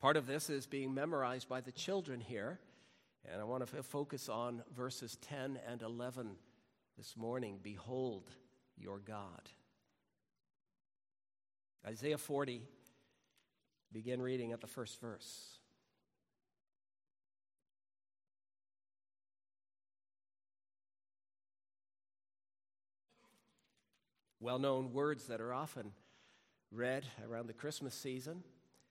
Part of this is being memorized by the children here, and I want to focus on verses 10 and 11 this morning. Behold your God. Isaiah 40, begin reading at the first verse. Well-known words that are often read around the Christmas season.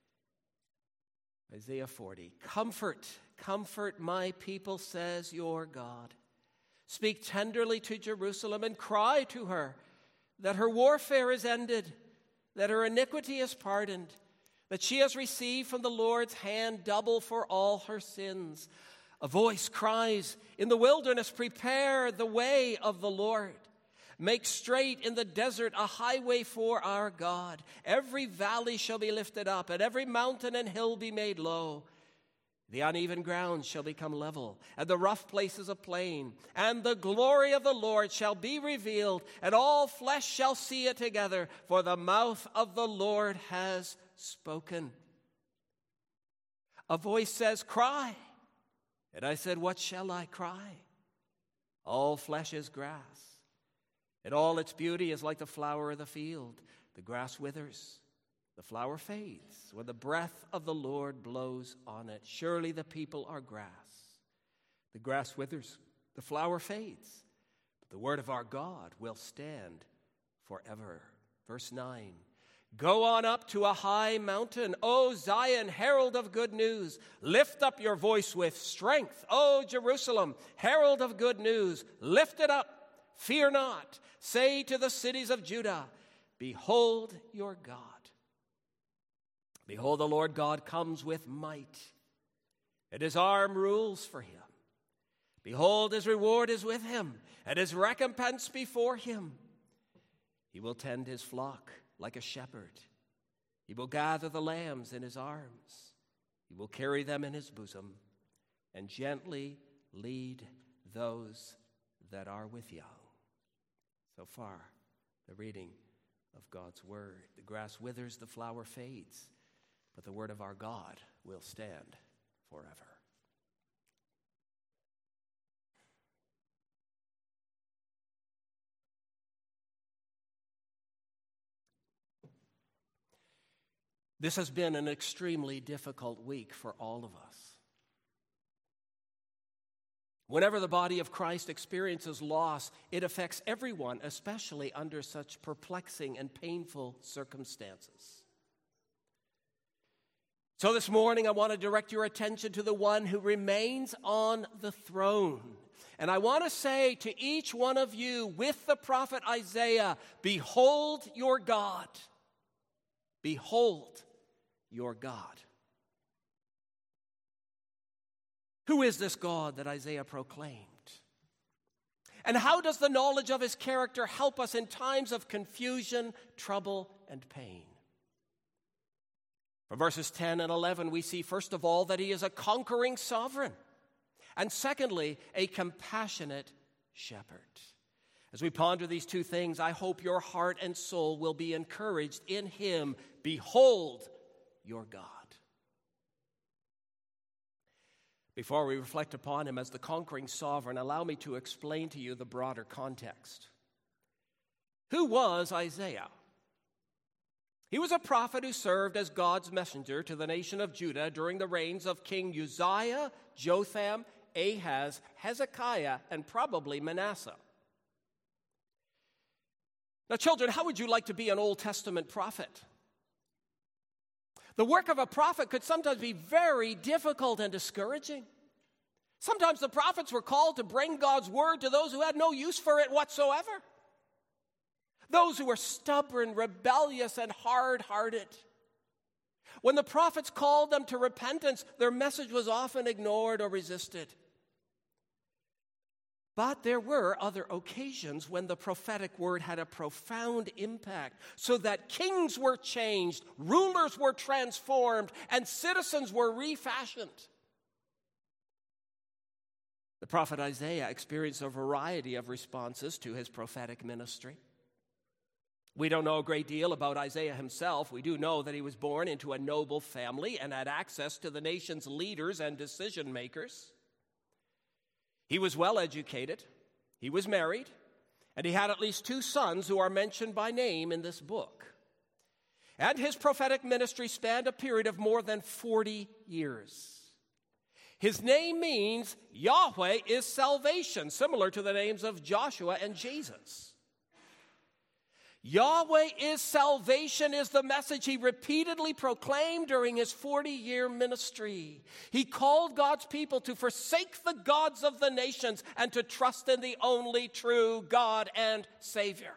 Isaiah 40, comfort, comfort my people, says your God. Speak tenderly to Jerusalem and cry to her that her warfare is ended, that her iniquity is pardoned, that she has received from the Lord's hand double for all her sins. A voice cries, in the wilderness, prepare the way of the Lord. Make straight in the desert a highway for our God. Every valley shall be lifted up, and every mountain and hill be made low. The uneven ground shall become level, and the rough places a plain. And the glory of the Lord shall be revealed, and all flesh shall see it together, for the mouth of the Lord has spoken. A voice says, cry. And I said, what shall I cry? All flesh is grass, and all its beauty is like the flower of the field. The grass withers, the flower fades, when the breath of the Lord blows on it. Surely the people are grass. The grass withers, the flower fades, but the word of our God will stand forever. Verse 9, go on up to a high mountain, O Zion, herald of good news. Lift up your voice with strength, O Jerusalem, herald of good news. Lift it up, fear not. Say to the cities of Judah, behold your God. Behold, the Lord God comes with might, and his arm rules for him. Behold, his reward is with him, and his recompense before him. He will tend his flock like a shepherd. He will gather the lambs in his arms. He will carry them in his bosom, and gently lead those that are with young. So far, the reading of God's word. The grass withers, the flower fades, but the word of our God will stand forever. This has been an extremely difficult week for all of us. Whenever the body of Christ experiences loss, it affects everyone, especially under such perplexing and painful circumstances. So this morning, I want to direct your attention to the one who remains on the throne. And I want to say to each one of you, with the prophet Isaiah, behold your God. Behold your God. Who is this God that Isaiah proclaimed? And how does the knowledge of his character help us in times of confusion, trouble, and pain? From verses 10 and 11, we see, first of all, that he is a conquering sovereign. And secondly, a compassionate shepherd. As we ponder these two things, I hope your heart and soul will be encouraged in him. Behold your God. Before we reflect upon him as the conquering sovereign, allow me to explain to you the broader context. Who was Isaiah? He was a prophet who served as God's messenger to the nation of Judah during the reigns of King Uzziah, Jotham, Ahaz, Hezekiah, and probably Manasseh. Now, children, how would you like to be an Old Testament prophet? The work of a prophet could sometimes be very difficult and discouraging. Sometimes the prophets were called to bring God's word to those who had no use for it whatsoever. Those who were stubborn, rebellious, and hard-hearted. When the prophets called them to repentance, their message was often ignored or resisted. But there were other occasions when the prophetic word had a profound impact, so that kings were changed, rulers were transformed, and citizens were refashioned. The prophet Isaiah experienced a variety of responses to his prophetic ministry. We don't know a great deal about Isaiah himself. We do know that he was born into a noble family and had access to the nation's leaders and decision makers. He was well educated, he was married, and he had at least 2 sons who are mentioned by name in this book. And his prophetic ministry spanned a period of more than 40 years. His name means Yahweh is salvation, similar to the names of Joshua and Jesus. Yahweh is salvation is the message he repeatedly proclaimed during his 40-year ministry. He called God's people to forsake the gods of the nations and to trust in the only true God and Savior.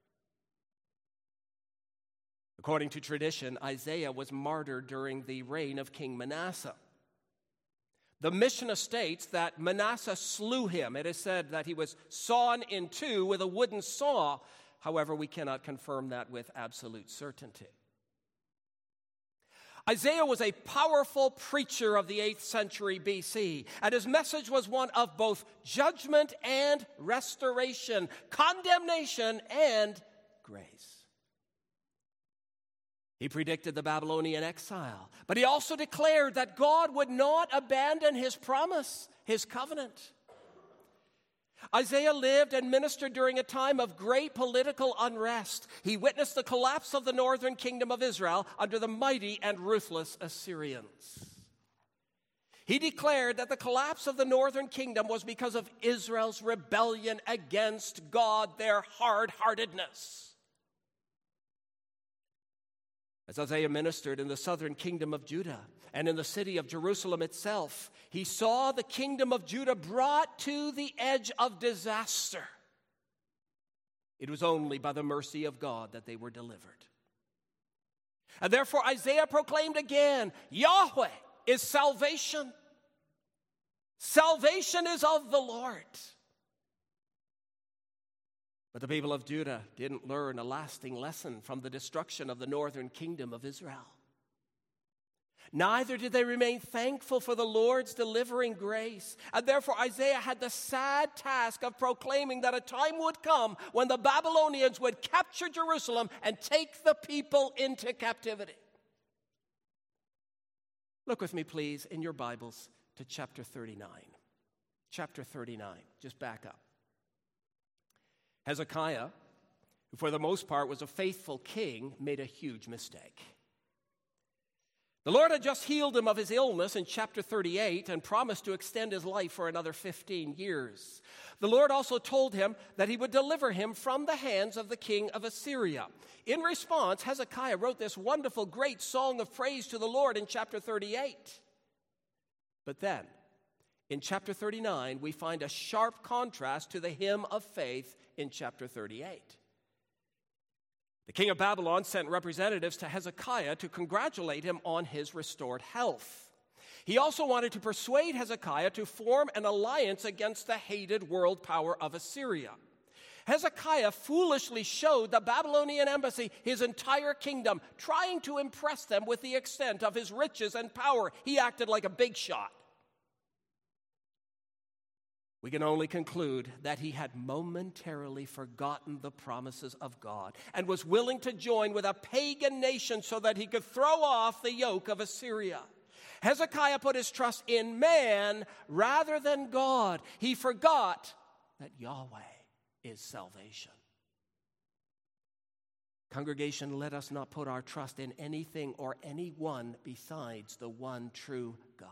According to tradition, Isaiah was martyred during the reign of King Manasseh. The Mishnah states that Manasseh slew him. It is said that he was sawn in 2 with a wooden saw. However, we cannot confirm that with absolute certainty. Isaiah was a powerful preacher of the 8th century BC, and his message was one of both judgment and restoration, condemnation and grace. He predicted the Babylonian exile, but he also declared that God would not abandon his promise, his covenant. Isaiah lived and ministered during a time of great political unrest. He witnessed the collapse of the northern kingdom of Israel under the mighty and ruthless Assyrians. He declared that the collapse of the northern kingdom was because of Israel's rebellion against God, their hard-heartedness. As Isaiah ministered in the southern kingdom of Judah and in the city of Jerusalem itself, he saw the kingdom of Judah brought to the edge of disaster. It was only by the mercy of God that they were delivered. And therefore Isaiah proclaimed again, Yahweh is salvation. Salvation is of the Lord. But the people of Judah didn't learn a lasting lesson from the destruction of the northern kingdom of Israel. Neither did they remain thankful for the Lord's delivering grace. And therefore Isaiah had the sad task of proclaiming that a time would come when the Babylonians would capture Jerusalem and take the people into captivity. Look with me, please, in your Bibles to chapter 39. Chapter 39. Just back up. Hezekiah, who for the most part was a faithful king, made a huge mistake. The Lord had just healed him of his illness in chapter 38 and promised to extend his life for another 15 years. The Lord also told him that he would deliver him from the hands of the king of Assyria. In response, Hezekiah wrote this wonderful, great song of praise to the Lord in chapter 38. But then, in chapter 39, we find a sharp contrast to the hymn of faith in chapter 38. The king of Babylon sent representatives to Hezekiah to congratulate him on his restored health. He also wanted to persuade Hezekiah to form an alliance against the hated world power of Assyria. Hezekiah foolishly showed the Babylonian embassy his entire kingdom, trying to impress them with the extent of his riches and power. He acted like a big shot. We can only conclude that he had momentarily forgotten the promises of God and was willing to join with a pagan nation so that he could throw off the yoke of Assyria. Hezekiah put his trust in man rather than God. He forgot that Yahweh is salvation. Congregation, let us not put our trust in anything or anyone besides the one true God.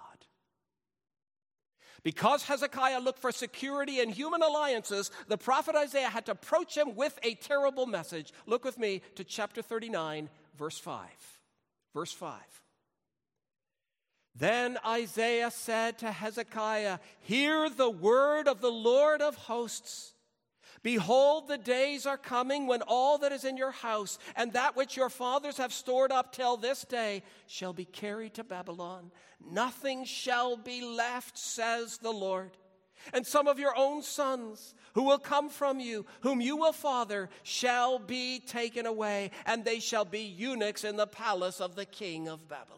Because Hezekiah looked for security in human alliances, the prophet Isaiah had to approach him with a terrible message. Look with me to chapter 39, verse 5. Verse 5. Then Isaiah said to Hezekiah, "Hear the word of the Lord of hosts. Behold, the days are coming when all that is in your house and that which your fathers have stored up till this day shall be carried to Babylon. Nothing shall be left, says the Lord. And some of your own sons who will come from you, whom you will father, shall be taken away, and they shall be eunuchs in the palace of the king of Babylon."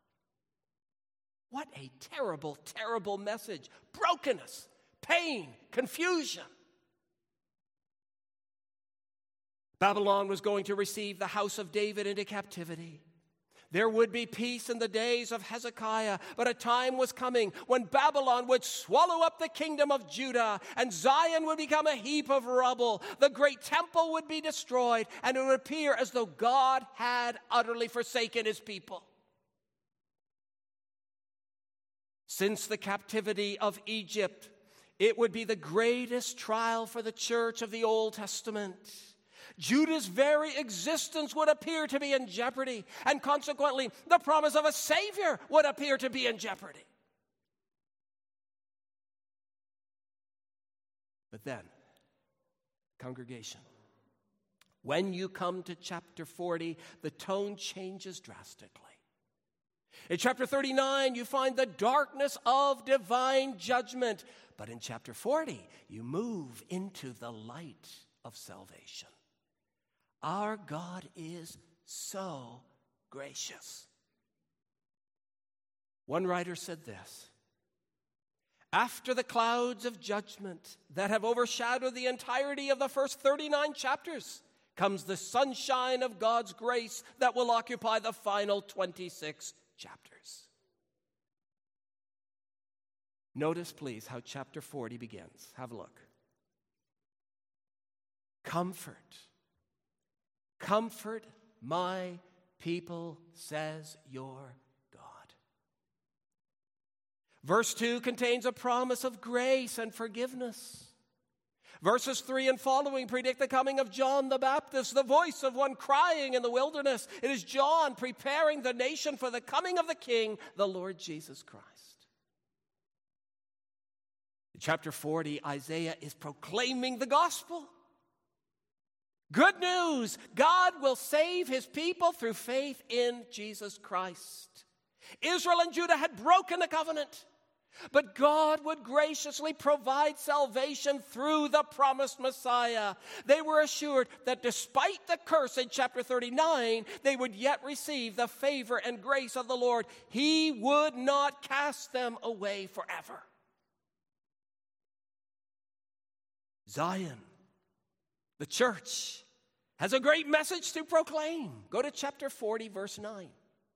What a terrible, terrible message. Brokenness, pain, confusion. Babylon was going to receive the house of David into captivity. There would be peace in the days of Hezekiah, but a time was coming when Babylon would swallow up the kingdom of Judah, and Zion would become a heap of rubble. The great temple would be destroyed, and it would appear as though God had utterly forsaken his people. Since the captivity of Egypt, it would be the greatest trial for the church of the Old Testament. Judah's very existence would appear to be in jeopardy, and consequently, the promise of a Savior would appear to be in jeopardy. But then, congregation, when you come to chapter 40, the tone changes drastically. In chapter 39, you find the darkness of divine judgment. But in chapter 40, you move into the light of salvation. Our God is so gracious. One writer said this: after the clouds of judgment that have overshadowed the entirety of the first 39 chapters comes the sunshine of God's grace that will occupy the final 26 chapters. Notice, please, how chapter 40 begins. Have a look. Comfort my people, says your God. Verse 2 contains a promise of grace and forgiveness. Verses 3 and following predict the coming of John the Baptist, the voice of one crying in the wilderness. It is John preparing the nation for the coming of the King, the Lord Jesus Christ. In chapter 40, Isaiah is proclaiming the gospel. Good news! God will save his people through faith in Jesus Christ. Israel and Judah had broken the covenant, but God would graciously provide salvation through the promised Messiah. They were assured that despite the curse in chapter 39, they would yet receive the favor and grace of the Lord. He would not cast them away forever. Zion, the church, has a great message to proclaim. Go to chapter 40, verse 9.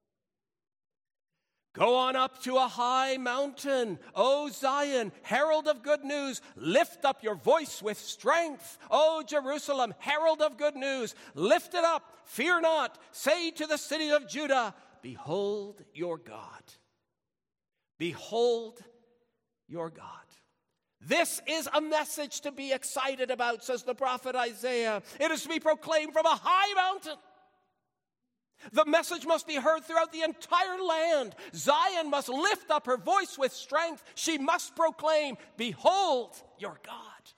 Go on up to a high mountain, O Zion, herald of good news. Lift up your voice with strength, O Jerusalem, herald of good news. Lift it up, fear not. Say to the city of Judah, behold your God. Behold your God. This is a message to be excited about, says the prophet Isaiah. It is to be proclaimed from a high mountain. The message must be heard throughout the entire land. Zion must lift up her voice with strength. She must proclaim, behold your God.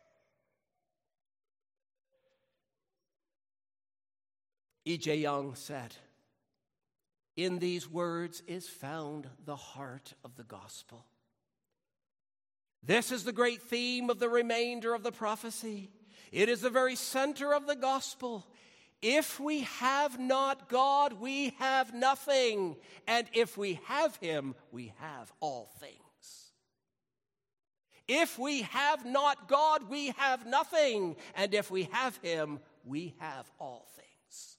E.J. Young said, in these words is found the heart of the gospel. This is the great theme of the remainder of the prophecy. It is the very center of the gospel. If we have not God, we have nothing. And if we have him, we have all things. If we have not God, we have nothing. And if we have him, we have all things.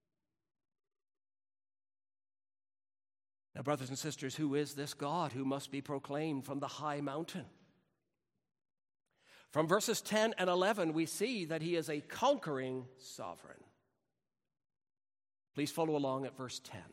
Now, brothers and sisters, who is this God who must be proclaimed from the high mountain? From verses 10 and 11, we see that he is a conquering sovereign. Please follow along at verse 10.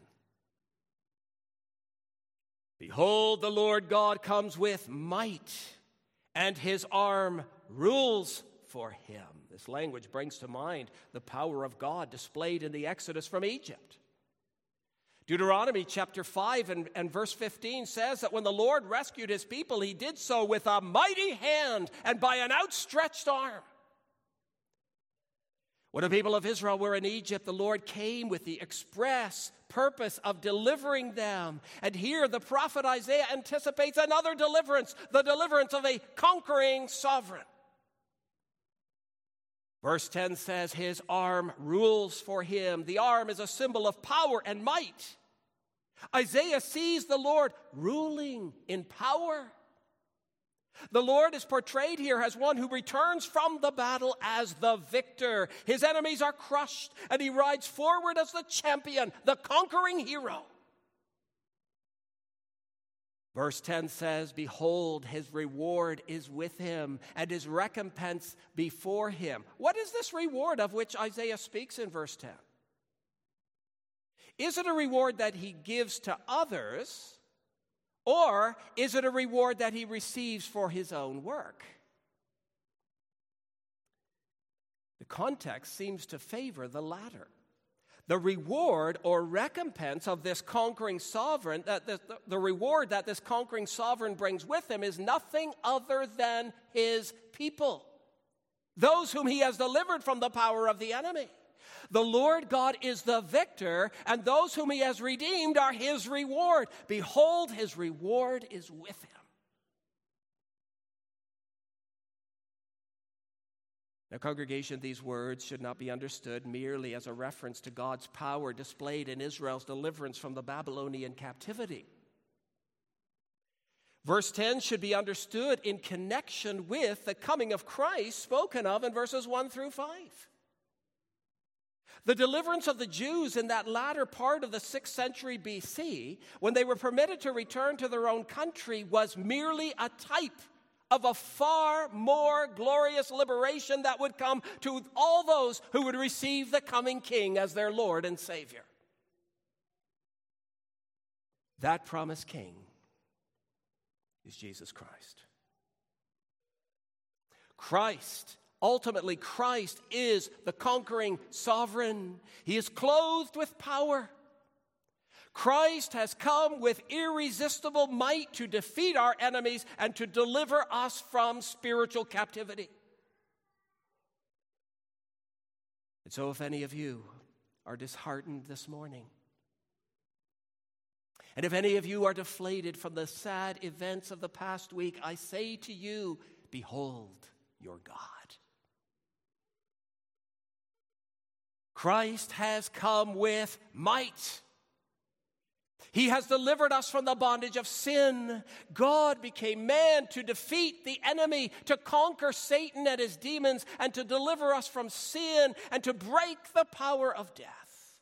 Behold, the Lord God comes with might, and his arm rules for him. This language brings to mind the power of God displayed in the Exodus from Egypt. Deuteronomy chapter 5 and verse 15 says that when the Lord rescued his people, he did so with a mighty hand and by an outstretched arm. When the people of Israel were in Egypt, the Lord came with the express purpose of delivering them. And here the prophet Isaiah anticipates another deliverance, the deliverance of a conquering sovereign. Verse 10 says, his arm rules for him. The arm is a symbol of power and might. Isaiah sees the Lord ruling in power. The Lord is portrayed here as one who returns from the battle as the victor. His enemies are crushed, and he rides forward as the champion, the conquering hero. Verse 10 says, "Behold, his reward is with him, and his recompense before him." What is this reward of which Isaiah speaks in verse 10? Is it a reward that he gives to others, or is it a reward that he receives for his own work? The context seems to favor the latter. The reward or recompense of this conquering sovereign, the reward that this conquering sovereign brings with him is nothing other than his people, those whom he has delivered from the power of the enemy. The Lord God is the victor, and those whom he has redeemed are his reward. Behold, his reward is with him. Now, congregation, these words should not be understood merely as a reference to God's power displayed in Israel's deliverance from the Babylonian captivity. Verse 10 should be understood in connection with the coming of Christ spoken of in verses 1 through 5. The deliverance of the Jews in that latter part of the 6th century BC, when they were permitted to return to their own country, was merely a type of a far more glorious liberation that would come to all those who would receive the coming King as their Lord and Savior. That promised King is Jesus Christ. Ultimately, Christ is the conquering sovereign. He is clothed with power. Christ has come with irresistible might to defeat our enemies and to deliver us from spiritual captivity. And so if any of you are disheartened this morning, and if any of you are deflated from the sad events of the past week, I say to you, behold your God. Christ has come with might. He has delivered us from the bondage of sin. God became man to defeat the enemy, to conquer Satan and his demons, and to deliver us from sin and to break the power of death.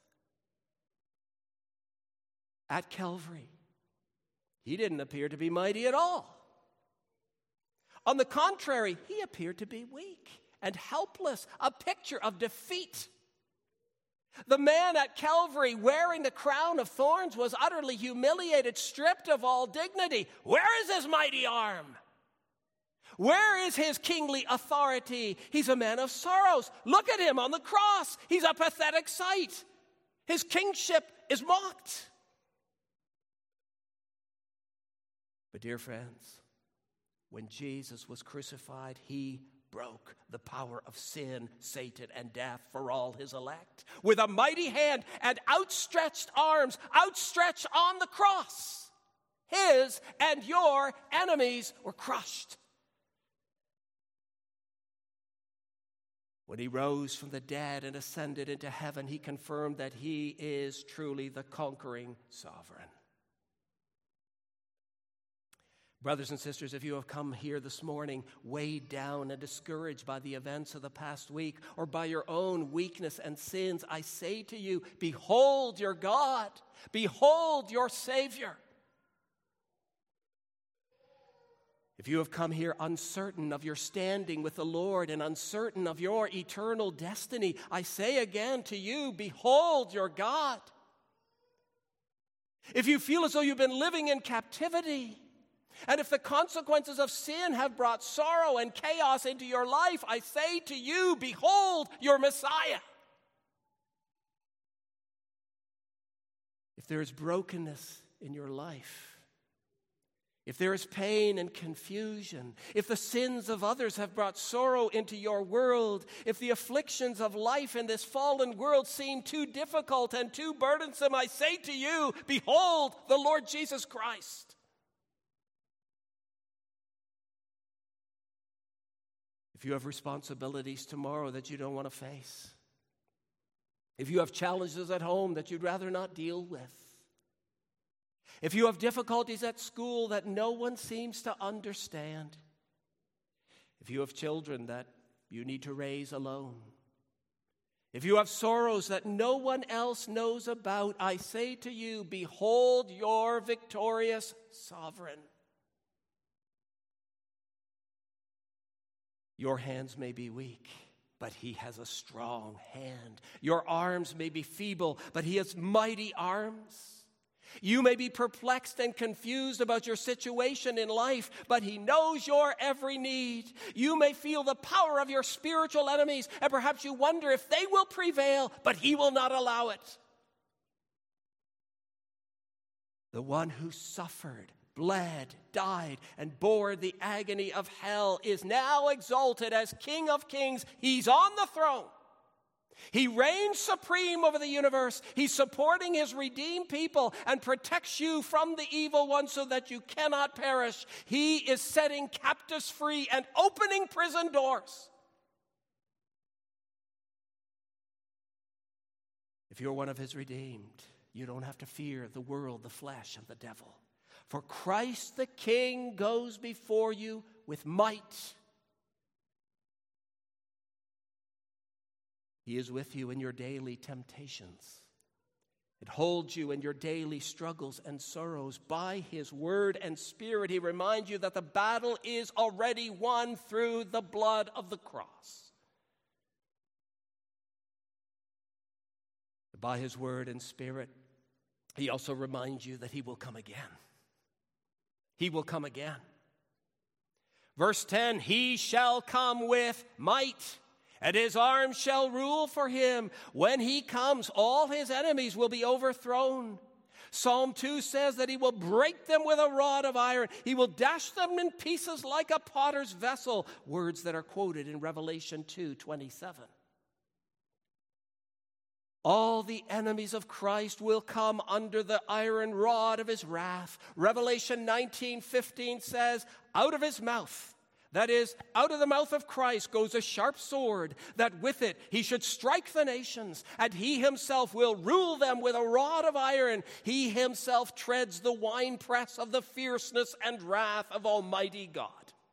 At Calvary, he didn't appear to be mighty at all. On the contrary, he appeared to be weak and helpless, a picture of defeat. The man at Calvary wearing the crown of thorns was utterly humiliated, stripped of all dignity. Where is his mighty arm? Where is his kingly authority? He's a man of sorrows. Look at him on the cross. He's a pathetic sight. His kingship is mocked. But dear friends, when Jesus was crucified, he broke the power of sin, Satan, and death for all his elect. With a mighty hand and outstretched arms, outstretched on the cross, his and your enemies were crushed. When he rose from the dead and ascended into heaven, he confirmed that he is truly the conquering sovereign. Brothers and sisters, if you have come here this morning weighed down and discouraged by the events of the past week or by your own weakness and sins, I say to you, behold your God, behold your Savior. If you have come here uncertain of your standing with the Lord and uncertain of your eternal destiny, I say again to you, behold your God. If you feel as though you've been living in captivity, and if the consequences of sin have brought sorrow and chaos into your life, I say to you, behold your Messiah. If there is brokenness in your life, if there is pain and confusion, if the sins of others have brought sorrow into your world, if the afflictions of life in this fallen world seem too difficult and too burdensome, I say to you, behold the Lord Jesus Christ. If you have responsibilities tomorrow that you don't want to face, if you have challenges at home that you'd rather not deal with, if you have difficulties at school that no one seems to understand, If you have children that you need to raise alone, if you have sorrows that no one else knows about, I say to you, behold your victorious sovereign. Your hands may be weak, but he has a strong hand. Your arms may be feeble, but he has mighty arms. You may be perplexed and confused about your situation in life, but he knows your every need. You may feel the power of your spiritual enemies, and perhaps you wonder if they will prevail, but he will not allow it. The one who suffered, bled, died, and bore the agony of hell is now exalted as King of Kings. He's on the throne. He reigns supreme over the universe. He's supporting his redeemed people and protects you from the evil one so that you cannot perish. He is setting captives free and opening prison doors. If you're one of his redeemed, you don't have to fear the world, the flesh, and the devil. For Christ the King goes before you with might. He is with you in your daily temptations. It holds you in your daily struggles and sorrows. By his word and spirit, he reminds you that the battle is already won through the blood of the cross. By his word and spirit, he also reminds you that he will come again. He will come again. Verse 10, he shall come with might, and his arm shall rule for him. When he comes, all his enemies will be overthrown. Psalm 2 says that he will break them with a rod of iron. He will dash them in pieces like a potter's vessel. Words that are quoted in Revelation 2:27. All the enemies of Christ will come under the iron rod of his wrath. Revelation 19:15 says, out of his mouth, that is, out of the mouth of Christ goes a sharp sword, that with it he should strike the nations, and he himself will rule them with a rod of iron. He himself treads the winepress of the fierceness and wrath of Almighty God.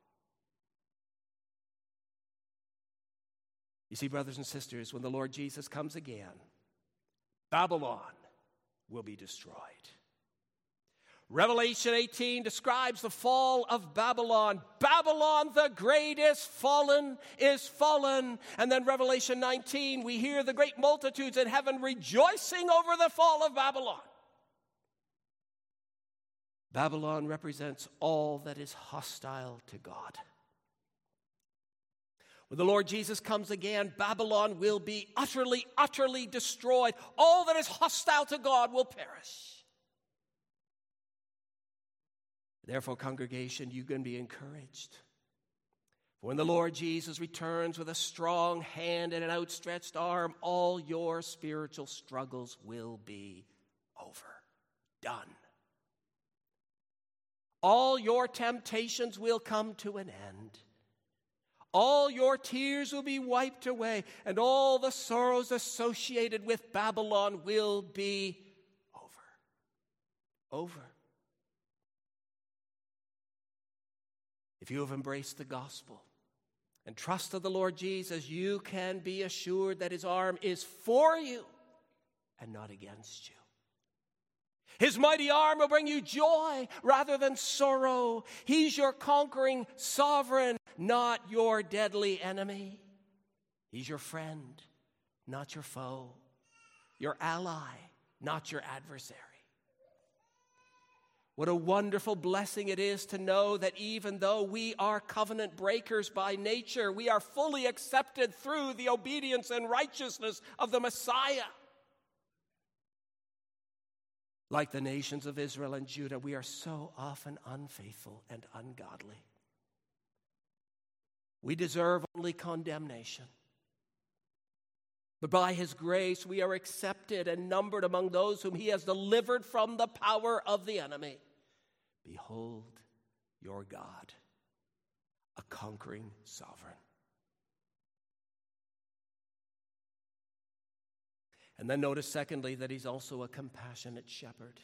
You see, brothers and sisters, when the Lord Jesus comes again, Babylon will be destroyed. Revelation 18 describes the fall of Babylon. Babylon the great is fallen. And then Revelation 19, we hear the great multitudes in heaven rejoicing over the fall of Babylon. Babylon represents all that is hostile to God. When the Lord Jesus comes again, Babylon will be utterly, utterly destroyed. All that is hostile to God will perish. Therefore, congregation, you can be encouraged. When the Lord Jesus returns with a strong hand and an outstretched arm, all your spiritual struggles will be over, done. All your temptations will come to an end. All your tears will be wiped away, and all the sorrows associated with Babylon will be over. If you have embraced the gospel and trusted the Lord Jesus, you can be assured that his arm is for you and not against you. His mighty arm will bring you joy rather than sorrow. He's your conquering sovereign, not your deadly enemy. He's your friend, not your foe. Your ally, not your adversary. What a wonderful blessing it is to know that even though we are covenant breakers by nature, we are fully accepted through the obedience and righteousness of the Messiah. Like the nations of Israel and Judah, we are so often unfaithful and ungodly. We deserve only condemnation. But by his grace, we are accepted and numbered among those whom he has delivered from the power of the enemy. Behold your God, a conquering sovereign. And then notice, secondly, that he's also a compassionate shepherd.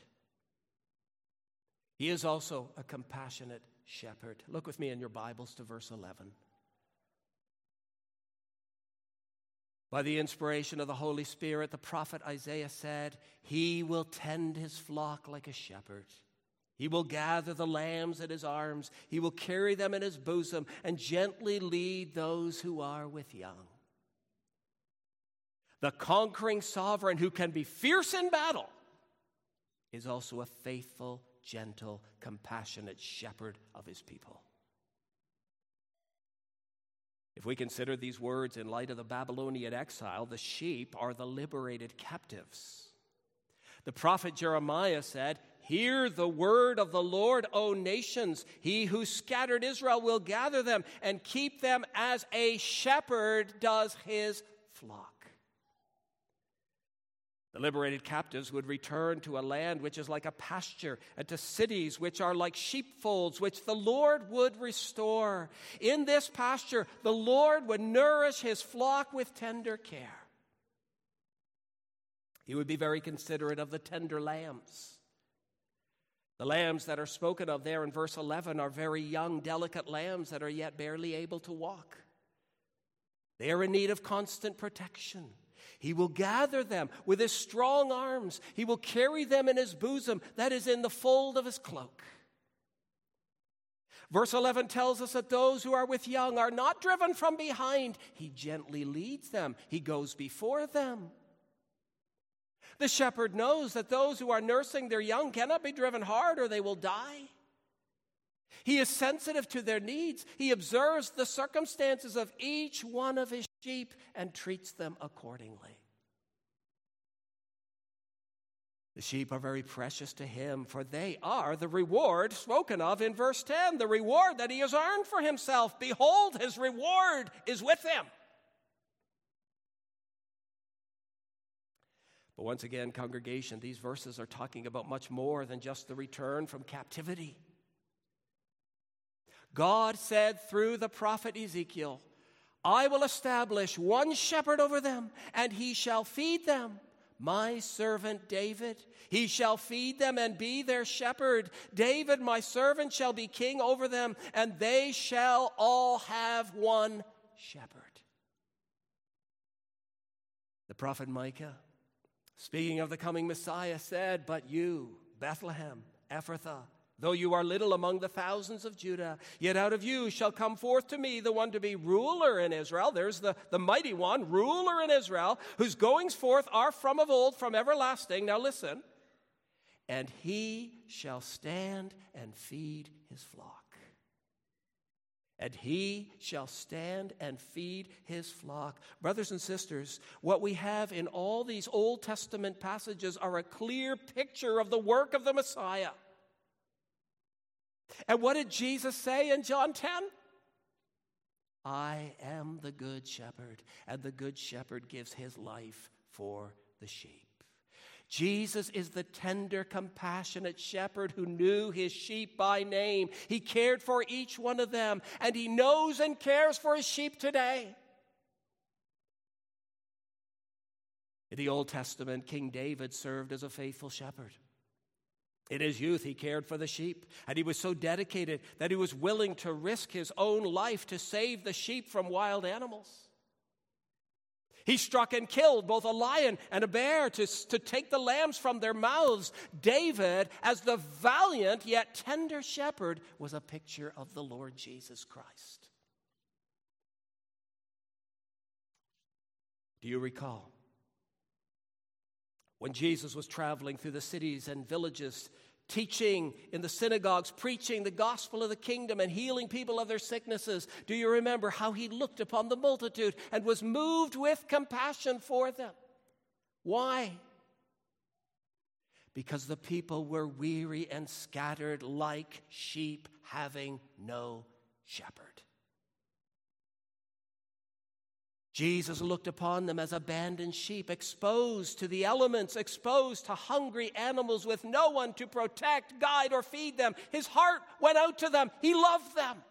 He is also a compassionate shepherd. Look with me in your Bibles to verse 11. By the inspiration of the Holy Spirit, the prophet Isaiah said, "He will tend his flock like a shepherd. He will gather the lambs at his arms. He will carry them in his bosom and gently lead those who are with young." The conquering sovereign who can be fierce in battle is also a faithful, gentle, compassionate shepherd of his people. If we consider these words in light of the Babylonian exile, the sheep are the liberated captives. The prophet Jeremiah said, "Hear the word of the Lord, O nations. He who scattered Israel will gather them and keep them as a shepherd does his flock." The liberated captives would return to a land which is like a pasture, and to cities which are like sheepfolds, which the Lord would restore. In this pasture, the Lord would nourish his flock with tender care. He would be very considerate of the tender lambs. The lambs that are spoken of there in verse 11 are very young, delicate lambs that are yet barely able to walk. They are in need of constant protection. He will gather them with his strong arms. He will carry them in his bosom, that is, in the fold of his cloak. Verse 11 tells us that those who are with young are not driven from behind. He gently leads them. He goes before them. The shepherd knows that those who are nursing their young cannot be driven hard or they will die. He is sensitive to their needs. He observes the circumstances of each one of his sheep and treats them accordingly. The sheep are very precious to him, for they are the reward spoken of in verse 10, the reward that he has earned for himself. Behold, his reward is with him. But once again, congregation, these verses are talking about much more than just the return from captivity. God said through the prophet Ezekiel, "I will establish one shepherd over them, and he shall feed them. My servant David, he shall feed them and be their shepherd. David, my servant, shall be king over them, and they shall all have one shepherd." The prophet Micah, speaking of the coming Messiah, said, "But you, Bethlehem, Ephrathah, though you are little among the thousands of Judah, yet out of you shall come forth to me the one to be ruler in Israel." There's the mighty one, ruler in Israel, whose goings forth are from of old, from everlasting. Now listen. "And he shall stand and feed his flock." And he shall stand and feed his flock. Brothers and sisters, what we have in all these Old Testament passages are a clear picture of the work of the Messiah. And what did Jesus say in John 10? "I am the good shepherd, and the good shepherd gives his life for the sheep." Jesus is the tender, compassionate shepherd who knew his sheep by name. He cared for each one of them, and he knows and cares for his sheep today. In the Old Testament, King David served as a faithful shepherd. In his youth, he cared for the sheep, and he was so dedicated that he was willing to risk his own life to save the sheep from wild animals. He struck and killed both a lion and a bear to take the lambs from their mouths. David, as the valiant yet tender shepherd, was a picture of the Lord Jesus Christ. Do you recall when Jesus was traveling through the cities and villages, teaching in the synagogues, preaching the gospel of the kingdom and healing people of their sicknesses? Do you remember how he looked upon the multitude and was moved with compassion for them? Why? Because the people were weary and scattered like sheep having no shepherd. Jesus looked upon them as abandoned sheep, exposed to the elements, exposed to hungry animals with no one to protect, guide, or feed them. His heart went out to them. He loved them.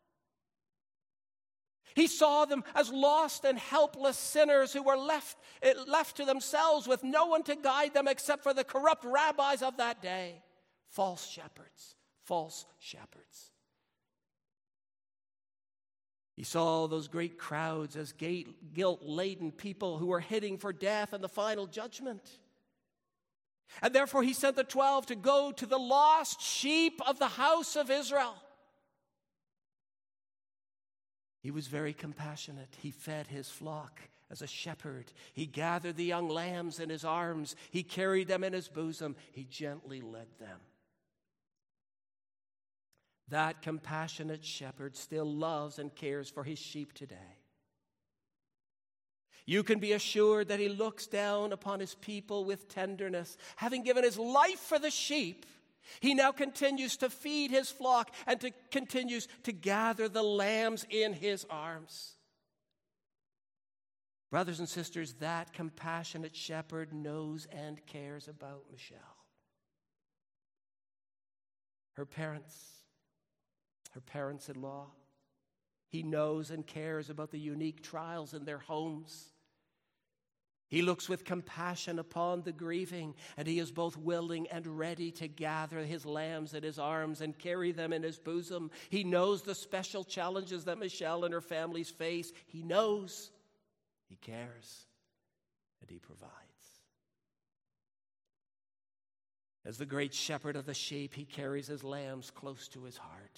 He saw them as lost and helpless sinners who were left to themselves with no one to guide them except for the corrupt rabbis of that day. False shepherds. He saw those great crowds as guilt-laden people who were heading for death and the final judgment. And therefore he sent the 12 to go to the lost sheep of the house of Israel. He was very compassionate. He fed his flock as a shepherd. He gathered the young lambs in his arms. He carried them in his bosom. He gently led them. That compassionate shepherd still loves and cares for his sheep today. You can be assured that he looks down upon his people with tenderness. Having given his life for the sheep, he now continues to feed his flock and continues to gather the lambs in his arms. Brothers and sisters, that compassionate shepherd knows and cares about Michelle. Her parents-in-law. He knows and cares about the unique trials in their homes. He looks with compassion upon the grieving, and he is both willing and ready to gather his lambs in his arms and carry them in his bosom. He knows the special challenges that Michelle and her families face. He knows, he cares, and he provides. As the great shepherd of the sheep, he carries his lambs close to his heart.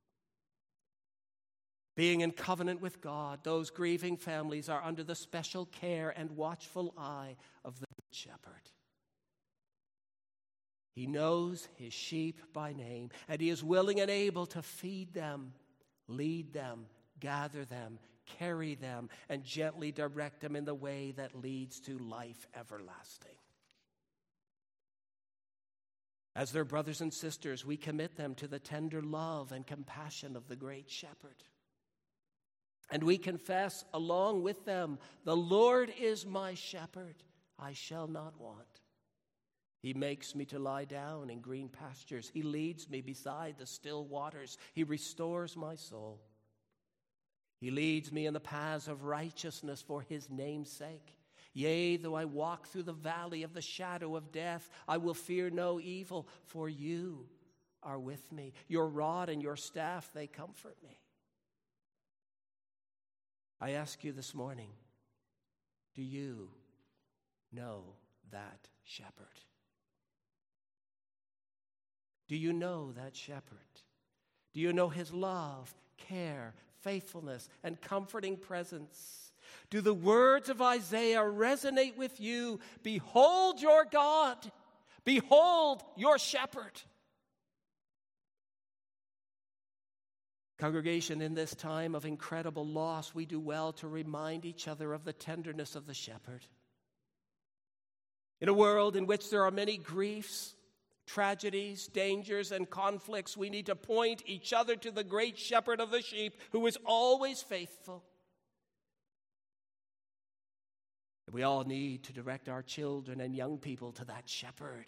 Being in covenant with God, those grieving families are under the special care and watchful eye of the good shepherd. He knows his sheep by name, and he is willing and able to feed them, lead them, gather them, carry them, and gently direct them in the way that leads to life everlasting. As their brothers and sisters, we commit them to the tender love and compassion of the great shepherd. And we confess along with them, the Lord is my shepherd, I shall not want. He makes me to lie down in green pastures. He leads me beside the still waters. He restores my soul. He leads me in the paths of righteousness for his name's sake. Yea, though I walk through the valley of the shadow of death, I will fear no evil, for you are with me. Your rod and your staff, they comfort me. I ask you this morning, do you know that shepherd? Do you know that shepherd? Do you know his love, care, faithfulness, and comforting presence? Do the words of Isaiah resonate with you? Behold your God. Behold your shepherd. Congregation, in this time of incredible loss, we do well to remind each other of the tenderness of the shepherd. In a world in which there are many griefs, tragedies, dangers, and conflicts, we need to point each other to the great shepherd of the sheep who is always faithful. We all need to direct our children and young people to that shepherd.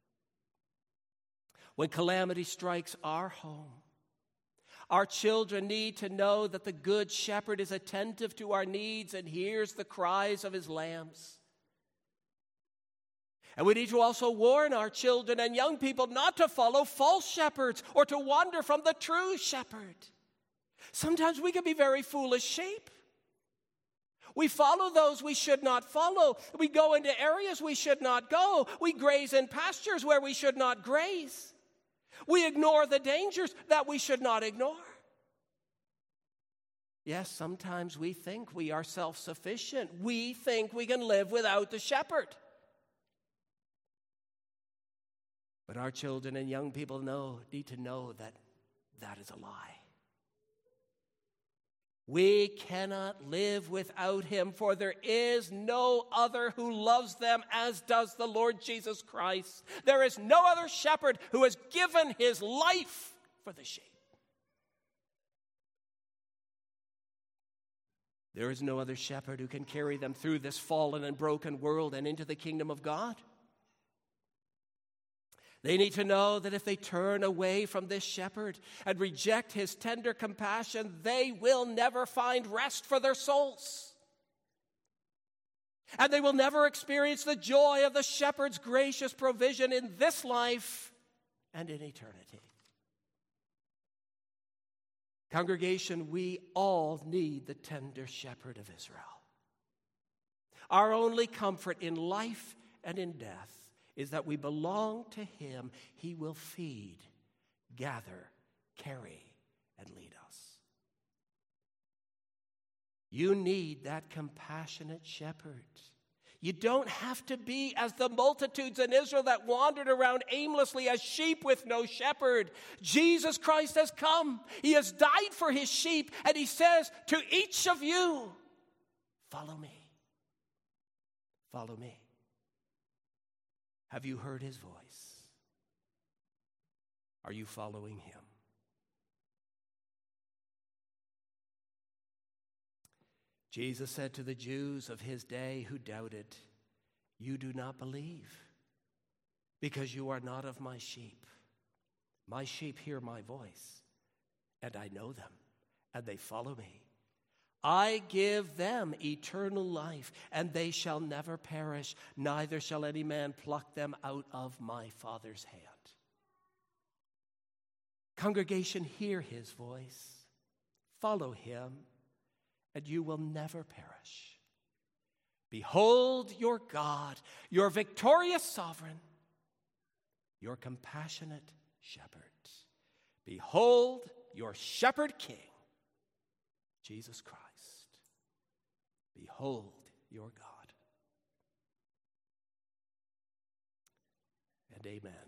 When calamity strikes our home, our children need to know that the good shepherd is attentive to our needs and hears the cries of his lambs. And we need to also warn our children and young people not to follow false shepherds or to wander from the true shepherd. Sometimes we can be very foolish sheep. We follow those we should not follow. We go into areas we should not go. We graze in pastures where we should not graze. We ignore the dangers that we should not ignore. Yes, sometimes we think we are self-sufficient. We think we can live without the shepherd. But our children and young people need to know that that is a lie. We cannot live without him, for there is no other who loves them as does the Lord Jesus Christ. There is no other shepherd who has given his life for the sheep. There is no other shepherd who can carry them through this fallen and broken world and into the kingdom of God. They need to know that if they turn away from this shepherd and reject his tender compassion, they will never find rest for their souls. And they will never experience the joy of the shepherd's gracious provision in this life and in eternity. Congregation, we all need the tender shepherd of Israel. Our only comfort in life and in death is that we belong to him. He will feed, gather, carry, and lead us. You need that compassionate shepherd. You don't have to be as the multitudes in Israel that wandered around aimlessly as sheep with no shepherd. Jesus Christ has come. He has died for his sheep, and he says to each of you, follow me. Follow me. Have you heard his voice? Are you following him? Jesus said to the Jews of his day who doubted, you do not believe because you are not of my sheep. My sheep hear my voice, and I know them, and they follow me. I give them eternal life, and they shall never perish, neither shall any man pluck them out of my Father's hand. Congregation, hear his voice. Follow him, and you will never perish. Behold your God, your victorious sovereign, your compassionate shepherd. Behold your shepherd king, Jesus Christ. Behold your God. And amen.